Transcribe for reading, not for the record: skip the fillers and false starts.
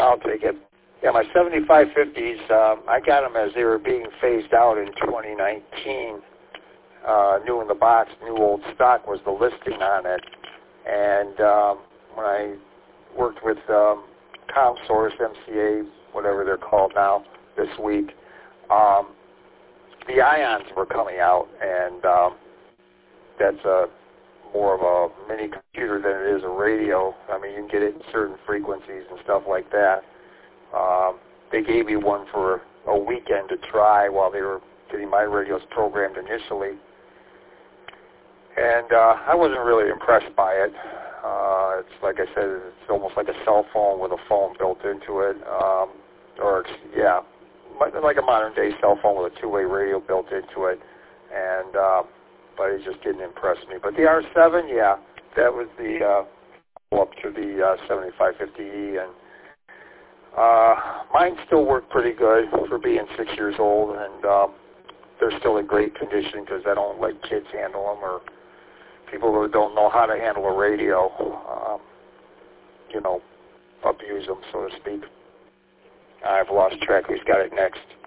I'll take it. Yeah, my 7550s, I got them as they were being phased out in 2019. New in the box, new old stock was the listing on it. And when I worked with ComSource, MCA, whatever they're called now, this week, the ions were coming out, and that's more of a mini computer than it is a radio. I mean, you can get it in certain frequencies and stuff like that. They gave me one for a weekend to try while they were getting my radios programmed initially. And I wasn't really impressed by it. It's like I said, it's almost like a cell phone with a phone built into it. Like a modern-day cell phone with a two-way radio built into it. And but it just didn't impress me. But the R7, yeah, that was the up to the 7550E, and mine still work pretty good for being 6 years old, and they're still in great condition because I don't let kids handle them or people who don't know how to handle a radio, abuse them, so to speak. I've lost track. Who's got it next?